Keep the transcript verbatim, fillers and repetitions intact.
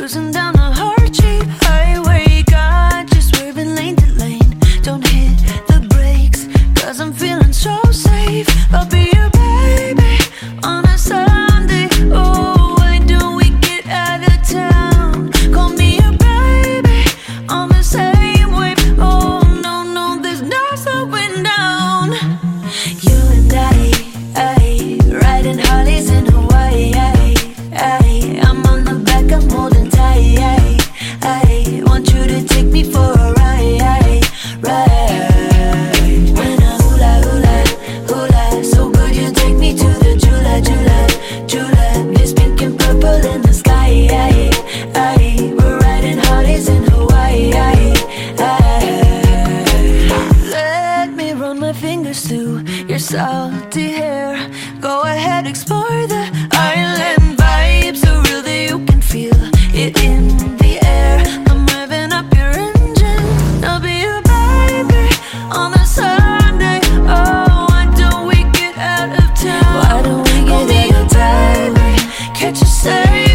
cruising down a hard cheap highway. Got you swerving lane to lane. Don't hit the brakes, cause I'm feeling so safe. I'll be your baby on a Sunday. Oh, why don't we get out of town? Call me your baby on the same wave. Oh, no, no, there's no slowing down. You and I, I riding Harleys in Hawaii. I, I, I'm on the back, I'm holding tight. I, I want you to take me for a ride, ride. When I hula hula hula, so good you take me to the Jula Jula Jula. It's pink and purple in the sky. I, I, we're riding Harleys in Hawaii. I, I, let me run my fingers through your salty hair. Go ahead, explore the island vibes, so real that you can feel it in the air. I'm revving up your engine. I'll be your baby on a Sunday. Oh, why don't we get out of town? Why don't we get out of town? Catch a sail.